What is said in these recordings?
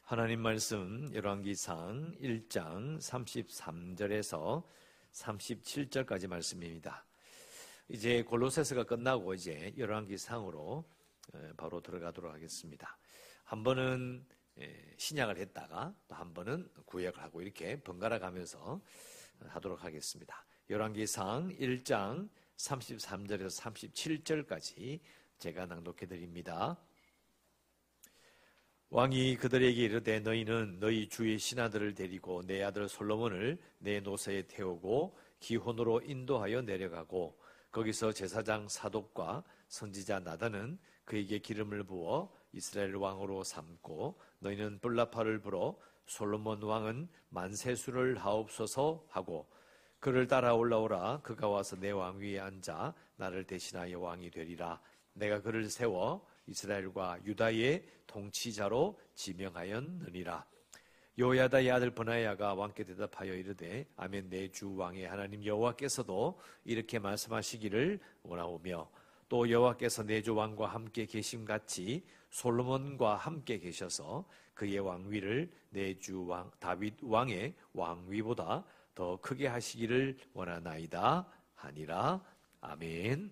하나님 말씀 열왕기상 1장 33절에서 37절까지 말씀입니다. 이제 골로새서가 끝나고 이제 열왕기상으로 바로 들어가도록 하겠습니다. 한 번은 신약을 했다가 또 한 번은 구약을 하고 이렇게 번갈아 가면서 하도록 하겠습니다. 열왕기상 1장 33절에서 37절까지 제가 낭독해 드립니다. 왕이 그들에게 이르되 너희는 너희 주의 신하들을 데리고 내 아들 솔로몬을 내 노새에 태우고 기혼으로 인도하여 내려가고 거기서 제사장 사독과 선지자 나단은 그에게 기름을 부어 이스라엘 왕으로 삼고 너희는 불나팔을 불어 솔로몬 왕은 만세수를 하옵소서 하고 그를 따라 올라오라. 그가 와서 내 왕위에 앉아 나를 대신하여 왕이 되리라. 내가 그를 세워 이스라엘과 유다의 통치자로 지명하였느니라. 여호야다의 아들 브나야가 왕께 대답하여 이르되 아멘. 내 주 왕의 하나님 여호와께서도 이렇게 말씀하시기를 원하오며 또 여호와께서 내 주 왕과 함께 계심같이 솔로몬과 함께 계셔서 그의 왕위를 내 주 왕 다윗 왕의 왕위보다 더 크게 하시기를 원하나이다 하니라. 아멘.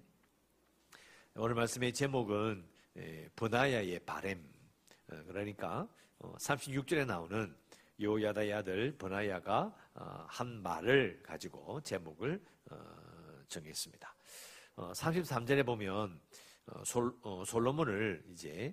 오늘 말씀의 제목은 브나야의 바램, 그러니까 36절에 나오는 여호야다의 아들 브나야가 한 말을 가지고 제목을 정했습니다. 33절에 보면 솔로몬을 이제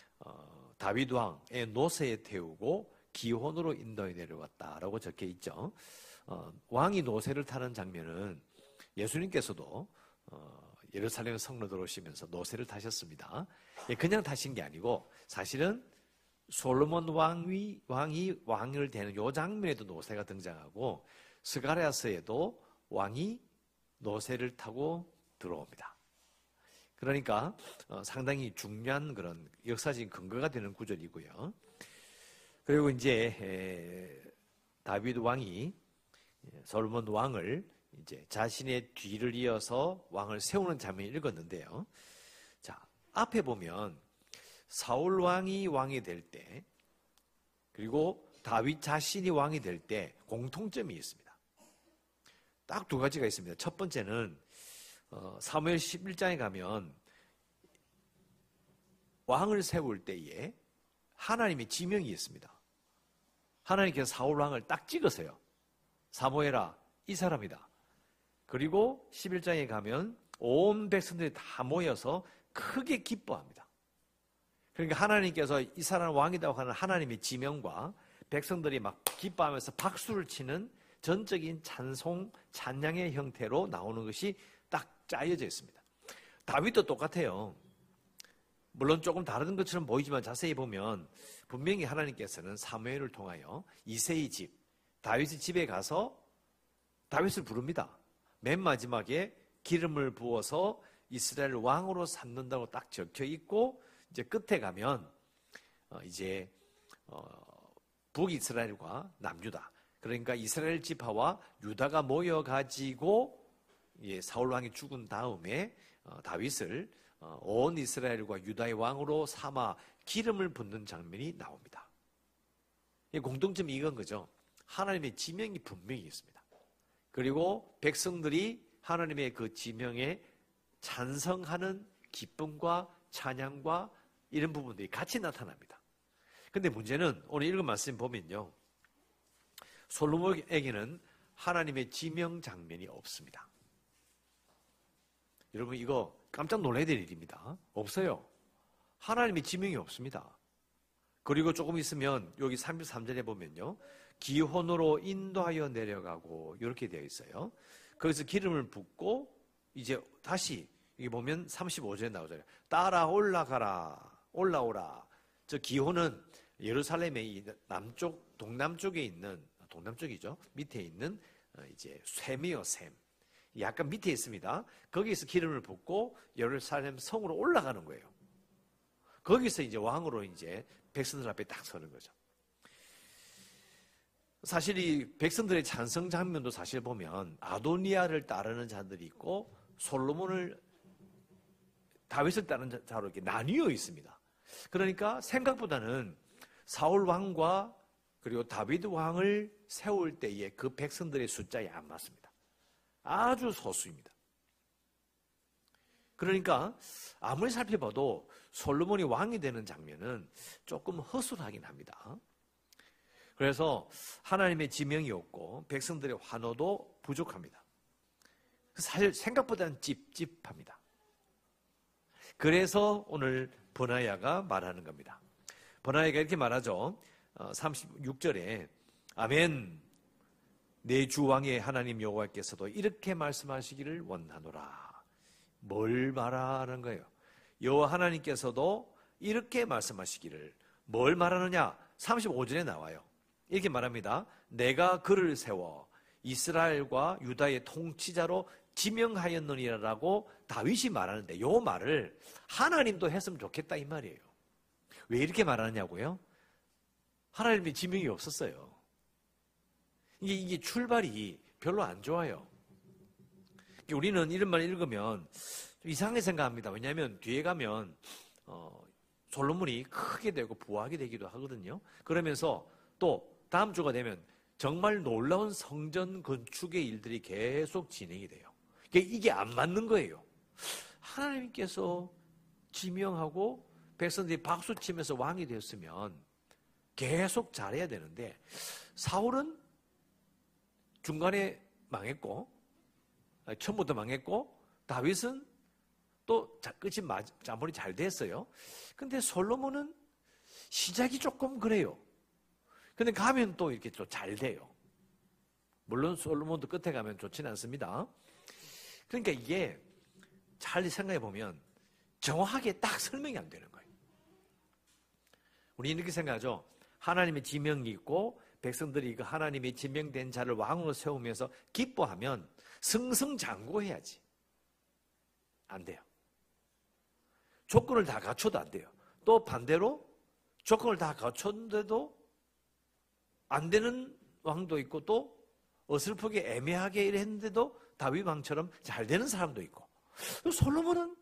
다윗 왕의 노새에 태우고 기혼으로 인도해 내려갔다라고 적혀 있죠. 왕이 노새를 타는 장면은 예수님께서도 예루살렘 성로 들어오시면서 노새를 타셨습니다. 그냥 타신 게 아니고 사실은 솔로몬 왕이 왕을 되는 요 장면에도 노새가 등장하고 스가랴서에도 왕이 노새를 타고 들어옵니다. 그러니까 상당히 중요한 그런 역사적인 근거가 되는 구절이고요. 그리고 이제 다윗 왕이 솔로몬 왕을 이제 자신의 뒤를 이어서 왕을 세우는 장면을 읽었는데요. 자, 앞에 보면 사울 왕이 왕이 될 때, 그리고 다윗 자신이 왕이 될 때 공통점이 있습니다. 딱 두 가지가 있습니다. 첫 번째는 사무엘 11장에 가면 왕을 세울 때에 하나님의 지명이 있습니다. 하나님께서 사울 왕을 딱 찍으세요. 사무엘아, 이 사람이다. 그리고 11장에 가면 온 백성들이 다 모여서 크게 기뻐합니다. 그러니까 하나님께서 이 사람 왕이라고 하는 하나님의 지명과 백성들이 막 기뻐하면서 박수를 치는 전적인 찬송, 찬양의 형태로 나오는 것이 딱 짜여져 있습니다. 다윗도 똑같아요. 물론 조금 다른 것처럼 보이지만 자세히 보면 분명히 하나님께서는 사무엘을 통하여 이새의 집, 다윗의 집에 가서 다윗을 부릅니다. 맨 마지막에 기름을 부어서 이스라엘 왕으로 삼는다고 딱 적혀 있고 이제 끝에 가면 이제 북이스라엘과 남유다, 그러니까 이스라엘 지파와 유다가 모여 가지고 사울 왕이 죽은 다음에 다윗을 온 이스라엘과 유다의 왕으로 삼아 기름을 붓는 장면이 나옵니다. 공통점이 이건 거죠. 하나님의 지명이 분명히 있습니다. 그리고 백성들이 하나님의 그 지명에 찬성하는 기쁨과 찬양과 이런 부분들이 같이 나타납니다. 그런데 문제는 오늘 읽은 말씀 보면요, 솔로몬에게는 하나님의 지명 장면이 없습니다. 여러분 이거 깜짝 놀라야 될 일입니다. 없어요. 하나님의 지명이 없습니다. 그리고 조금 있으면 여기 33절에 보면요, 기혼으로 인도하여 내려가고 이렇게 되어 있어요. 거기서 기름을 붓고 이제 다시 여기 보면 35절에 나오잖아요. 따라 올라오라. 저 기혼은 예루살렘의 남쪽, 동남쪽에 있는, 동남쪽이죠. 밑에 있는 이제 셈이요, 셈. 약간 밑에 있습니다. 거기서 기름을 붓고 예루살렘 성으로 올라가는 거예요. 거기서 이제 왕으로 이제 백성들 앞에 딱 서는 거죠. 사실 이 백성들의 찬성 장면도 사실 보면 아도니아를 따르는 자들이 있고 다윗을 따르는 자로 이렇게 나뉘어 있습니다. 그러니까 생각보다는 사울 왕과 그리고 다윗 왕을 세울 때에 그 백성들의 숫자에 안 맞습니다. 아주 소수입니다. 그러니까 아무리 살펴봐도 솔로몬이 왕이 되는 장면은 조금 허술하긴 합니다. 그래서 하나님의 지명이 없고 백성들의 환호도 부족합니다. 사실 생각보다는 찝찝합니다. 그래서 오늘 버나야가 말하는 겁니다. 버나야가 이렇게 말하죠. 36절에 아멘, 내 주 왕의 하나님 여호와께서도 이렇게 말씀하시기를 원하노라. 뭘 말하는 거예요? 여호와 하나님께서도 이렇게 말씀하시기를. 뭘 말하느냐? 35절에 나와요. 이렇게 말합니다. 내가 그를 세워 이스라엘과 유다의 통치자로 지명하였느니라라고 다윗이 말하는데, 요 말을 하나님도 했으면 좋겠다 이 말이에요. 왜 이렇게 말하느냐고요? 하나님의 지명이 없었어요. 이게 출발이 별로 안 좋아요. 우리는 이런 말 읽으면 좀 이상하게 생각합니다. 왜냐하면 뒤에 가면 솔로몬이 크게 되고 부하게 되기도 하거든요. 그러면서 또 다음 주가 되면 정말 놀라운 성전 건축의 일들이 계속 진행이 돼요. 이게 안 맞는 거예요. 하나님께서 지명하고 백성들이 박수치면서 왕이 되었으면 계속 잘해야 되는데, 사울은 중간에 망했고, 처음부터 망했고, 다윗은 또 끝이 마무리 잘 됐어요. 근데 솔로몬은 시작이 조금 그래요. 근데 가면 또 이렇게 또 잘 돼요. 물론 솔로몬도 끝에 가면 좋지는 않습니다. 그러니까 이게 잘 생각해 보면 정확하게 딱 설명이 안 되는 거예요. 우리는 이렇게 생각하죠. 하나님의 지명이 있고 백성들이 그 하나님의 지명된 자를 왕으로 세우면서 기뻐하면 승승장구해야지. 안 돼요. 조건을 다 갖춰도 안 돼요. 또 반대로 조건을 다 갖췄는데도 안 되는 왕도 있고, 또 어설프게 애매하게 했는데도 다윗 왕처럼 잘 되는 사람도 있고. 솔로몬은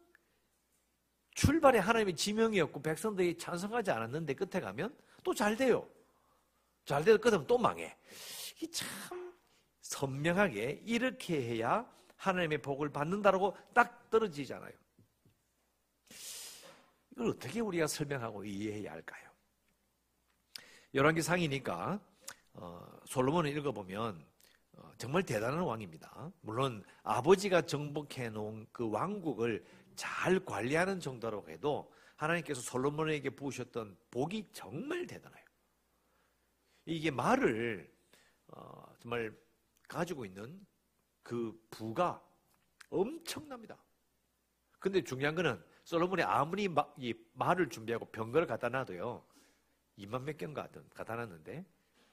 출발에 하나님의 지명이었고 백성들이 찬성하지 않았는데 끝에 가면 또 잘 돼요. 잘 돼도 끝에 또 망해. 이게 참 선명하게 이렇게 해야 하나님의 복을 받는다라고 딱 떨어지잖아요. 이걸 어떻게 우리가 설명하고 이해해야 할까요? 열왕기상이니까 솔로몬을 읽어보면 정말 대단한 왕입니다. 물론 아버지가 정복해 놓은 그 왕국을 잘 관리하는 정도라고 해도 하나님께서 솔로몬에게 부으셨던 복이 정말 대단해요. 이게 말을 정말 가지고 있는 그 부가 엄청납니다. 근데 중요한 거는 솔로몬이 아무리 이 말을 준비하고 병거를 갖다 놔도요, 2만 몇 개인가 갖다 놨는데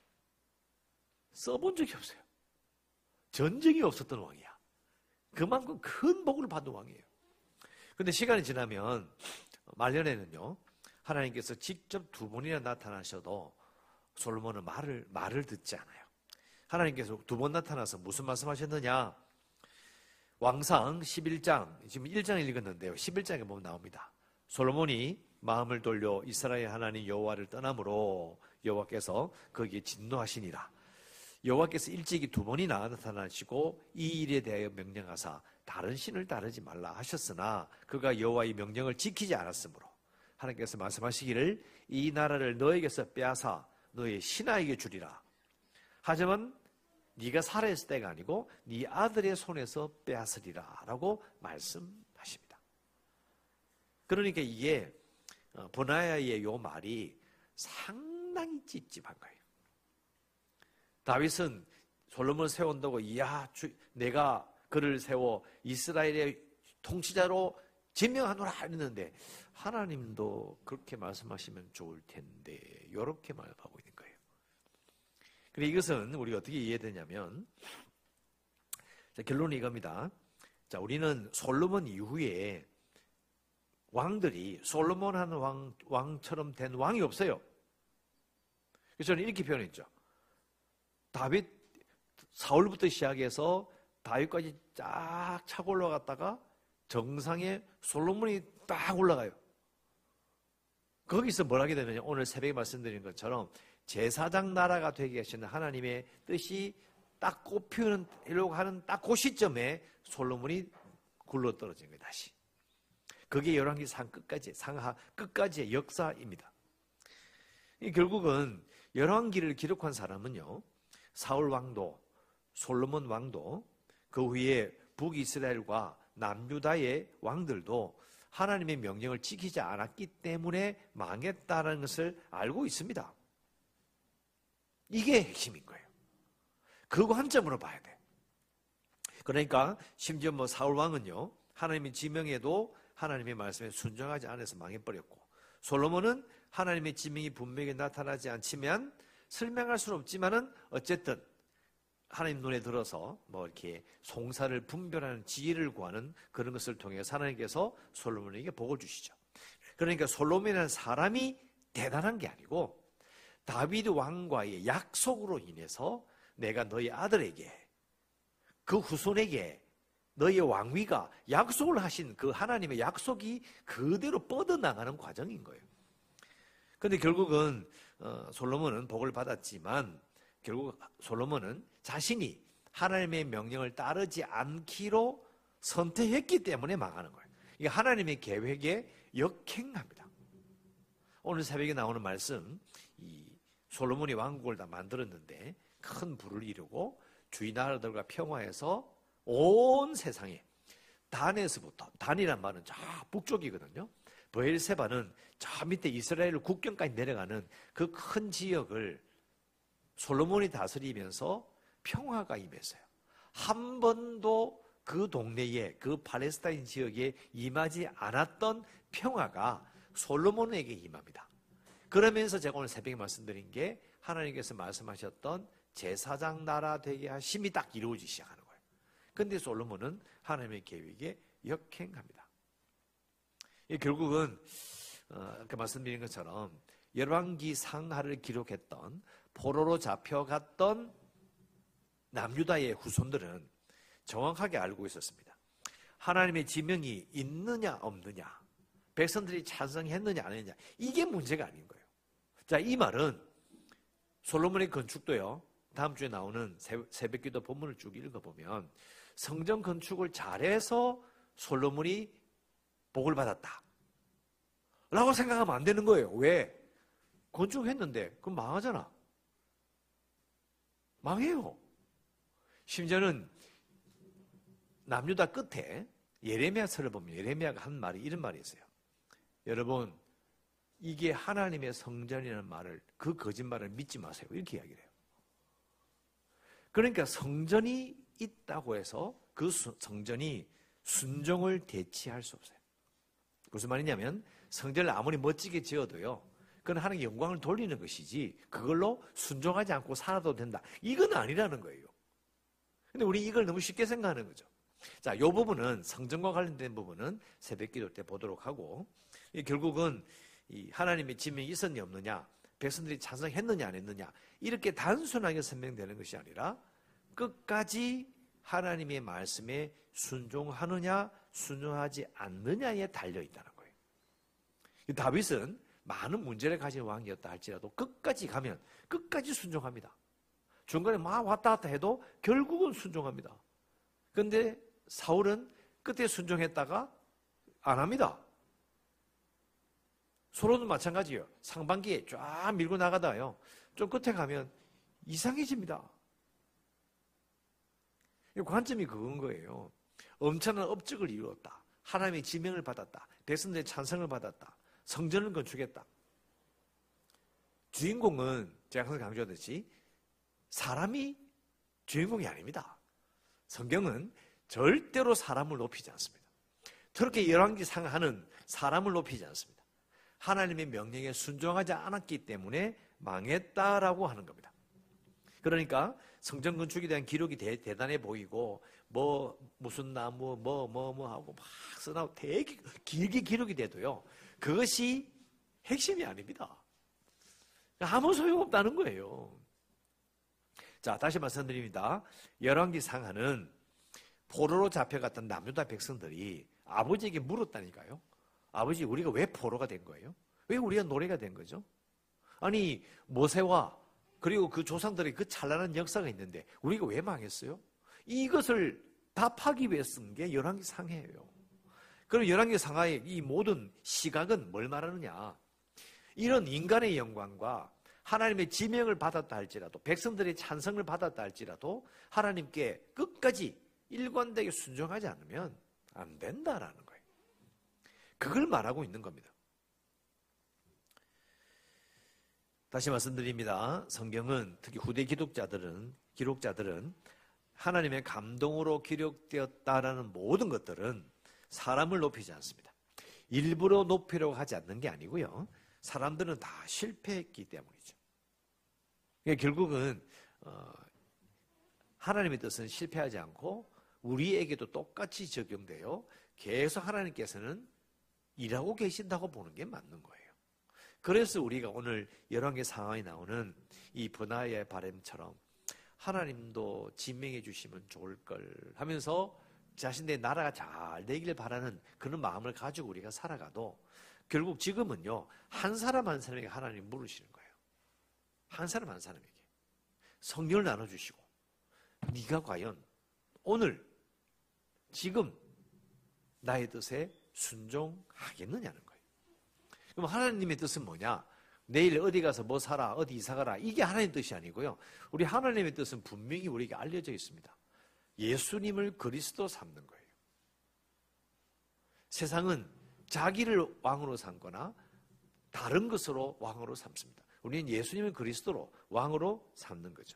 써본 적이 없어요. 전쟁이 없었던 왕이야. 그만큼 큰 복을 받은 왕이에요. 근데 시간이 지나면 말년에는요, 하나님께서 직접 2번이나 나타나셔도 솔로몬은 말을 듣지 않아요. 하나님께서 2번 나타나서 무슨 말씀하셨느냐? 왕상 11장, 지금 1장을 읽었는데요. 11장에 보면 나옵니다. 솔로몬이 마음을 돌려 이스라엘 하나님 여호와를 떠남으로 여호와께서 거기에 진노하시니라. 여호와께서 일찍이 2번이나 나타나시고 이 일에 대하여 명령하사 다른 신을 따르지 말라 하셨으나 그가 여호와의 명령을 지키지 않았으므로 하나님께서 말씀하시기를 이 나라를 너에게서 빼앗아 너의 신하에게 주리라. 하지만 네가 살아있을 때가 아니고 네 아들의 손에서 빼앗으리라 라고 말씀하십니다. 그러니까 이게 버나야의 요 말이 상당히 찝찝한 거예요. 다윗은 솔로몬을 세운다고 내가 그를 세워 이스라엘의 통치자로 지명하노라 했는데 하나님도 그렇게 말씀하시면 좋을 텐데 이렇게 말하고 있는 거예요. 그런데 이것은 우리가 어떻게 이해되냐면, 결론이 이겁니다. 자, 우리는 솔로몬 이후에 왕들이 솔로몬 한 왕처럼 된 왕이 없어요. 그래서 저는 이렇게 표현했죠. 사울부터 시작해서 다윗까지 쫙 차고 올라갔다가 정상에 솔로몬이 딱 올라가요. 거기서 뭘 하게 되느냐, 오늘 새벽에 말씀드린 것처럼 제사장 나라가 되게 하시는 하나님의 뜻이 딱 꼽히려고 하는 딱 그 시점에 솔로몬이 굴러 떨어진 거예요. 다시. 그게 열왕기 상하 끝까지의 역사입니다. 결국은 열왕기를 기록한 사람은요, 사울 왕도, 솔로몬 왕도, 그 후에 북이스라엘과 남유다의 왕들도 하나님의 명령을 지키지 않았기 때문에 망했다는 것을 알고 있습니다. 이게 핵심인 거예요. 그 관점으로 봐야 돼. 그러니까 심지어 사울 왕은요, 하나님의 지명에도 하나님의 말씀에 순종하지 않아서 망해버렸고, 솔로몬은 하나님의 지명이 분명히 나타나지 않지만 설명할 수는 없지만은 어쨌든 하나님 눈에 들어서 이렇게 송사를 분별하는 지혜를 구하는 그런 것을 통해서 하나님께서 솔로몬에게 복을 주시죠. 그러니까 솔로몬이라는 사람이 대단한 게 아니고 다윗 왕과의 약속으로 인해서 내가 너희 아들에게, 그 후손에게 너희의 왕위가, 약속을 하신 그 하나님의 약속이 그대로 뻗어나가는 과정인 거예요. 그런데 결국은 솔로몬은 복을 받았지만 결국 솔로몬은 자신이 하나님의 명령을 따르지 않기로 선택했기 때문에 망하는 거예요. 이게 하나님의 계획에 역행합니다. 오늘 새벽에 나오는 말씀, 이 솔로몬이 왕국을 다 만들었는데 큰 부를 이루고 주위 나라들과 평화해서 온 세상에, 단에서부터, 단이란 말은 저 북쪽이거든요. 브엘세바는 저 밑에 이스라엘 국경까지 내려가는 그 큰 지역을 솔로몬이 다스리면서 평화가 임했어요. 한 번도 그 동네에, 그 팔레스타인 지역에 임하지 않았던 평화가 솔로몬에게 임합니다. 그러면서 제가 오늘 새벽에 말씀드린 게 하나님께서 말씀하셨던 제사장 나라 되게 하심이 딱 이루어지기 시작하는 거예요. 그런데 솔로몬은 하나님의 계획에 역행합니다. 결국은 아까 말씀드린 것처럼 열왕기 상하를 기록했던 포로로 잡혀갔던 남유다의 후손들은 정확하게 알고 있었습니다. 하나님의 지명이 있느냐 없느냐, 백성들이 찬성했느냐 안 했느냐, 이게 문제가 아닌 거예요. 자, 이 말은 솔로몬의 건축도요, 다음 주에 나오는 새벽기도 본문을 쭉 읽어보면 성전 건축을 잘해서 솔로몬이 복을 받았다 라고 생각하면 안 되는 거예요. 왜? 건축했는데 그럼 망하잖아. 망해요. 심지어는 남유다 끝에 예레미야서를 보면 예레미야가 한 말이 이런 말이 있어요. 여러분, 이게 하나님의 성전이라는 말을, 그 거짓말을 믿지 마세요. 이렇게 이야기를 해요. 그러니까 성전이 있다고 해서 그 성전이 순종을 대체할 수 없어요. 무슨 말이냐면 성전을 아무리 멋지게 지어도요, 그건 하나님께 영광을 돌리는 것이지 그걸로 순종하지 않고 살아도 된다, 이건 아니라는 거예요. 근데 우리 이걸 너무 쉽게 생각하는 거죠. 자, 이 부분은, 성전과 관련된 부분은 새벽기도 때 보도록 하고, 결국은 이 하나님의 지명이 있었냐 없느냐, 백성들이 찬성했느냐 안 했느냐, 이렇게 단순하게 설명되는 것이 아니라 끝까지 하나님의 말씀에 순종하느냐 순종하지 않느냐에 달려있다는 거예요. 다윗은 많은 문제를 가진 왕이었다 할지라도 끝까지 가면 끝까지 순종합니다. 중간에 막 왔다 갔다 해도 결국은 순종합니다. 그런데 사울은 끝에 순종했다가 안 합니다. 소론은 마찬가지예요. 상반기에 쫙 밀고 나가다요, 좀 끝에 가면 이상해집니다. 관점이 그건 거예요. 엄청난 업적을 이루었다, 하나님의 지명을 받았다, 백성들의 찬성을 받았다, 성전을 건축했다. 주인공은 제가 항상 강조하듯이 사람이 주인공이 아닙니다. 성경은 절대로 사람을 높이지 않습니다. 그렇게 열왕기 상하는 사람을 높이지 않습니다. 하나님의 명령에 순종하지 않았기 때문에 망했다라고 하는 겁니다. 그러니까 성전 건축에 대한 기록이 대단해 보이고 무슨 나무 하고 막 써나고 되게 길게 기록이 돼도요, 그것이 핵심이 아닙니다. 아무 소용없다는 거예요. 자, 다시 말씀드립니다. 열왕기 상하는 포로로 잡혀갔던 남유다 백성들이 아버지에게 물었다니까요. 아버지, 우리가 왜 포로가 된 거예요? 왜 우리가 노래가 된 거죠? 아니, 모세와 그리고 그 조상들의 그 찬란한 역사가 있는데 우리가 왜 망했어요? 이것을 답하기 위해 쓴 게 열왕기 상해예요. 그럼 열왕기 상하의 이 모든 시각은 뭘 말하느냐? 이런 인간의 영광과 하나님의 지명을 받았다 할지라도, 백성들의 찬성을 받았다 할지라도 하나님께 끝까지 일관되게 순종하지 않으면 안 된다라는 거예요. 그걸 말하고 있는 겁니다. 다시 말씀드립니다. 성경은, 특히 후대 기록자들은 하나님의 감동으로 기록되었다라는 모든 것들은 사람을 높이지 않습니다. 일부러 높이려고 하지 않는 게 아니고요. 사람들은 다 실패했기 때문이죠. 그러니까 결국은 하나님의 뜻은 실패하지 않고 우리에게도 똑같이 적용돼요. 계속 하나님께서는 일하고 계신다고 보는 게 맞는 거예요. 그래서 우리가 오늘 열왕기 상하에 나오는 이 번화의 바램처럼 하나님도 지명해 주시면 좋을 걸 하면서 자신의 나라가 잘 되길 바라는 그런 마음을 가지고 우리가 살아가도 결국 지금은요, 한 사람 한 사람에게 하나님 물으시는 거예요. 한 사람 한 사람에게 성령을 나눠주시고 네가 과연 오늘 지금 나의 뜻에 순종하겠느냐는 거예요. 그럼 하나님의 뜻은 뭐냐? 내일 어디 가서 뭐 사라, 어디 이사 가라, 이게 하나님의 뜻이 아니고요. 우리 하나님의 뜻은 분명히 우리에게 알려져 있습니다. 예수님을 그리스도 삼는 거예요. 세상은 자기를 왕으로 삼거나 다른 것으로 왕으로 삼습니다. 우리는 예수님을 그리스도로 왕으로 삼는 거죠.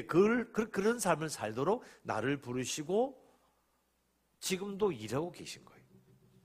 그런 삶을 살도록 나를 부르시고 지금도 일하고 계신 거예요.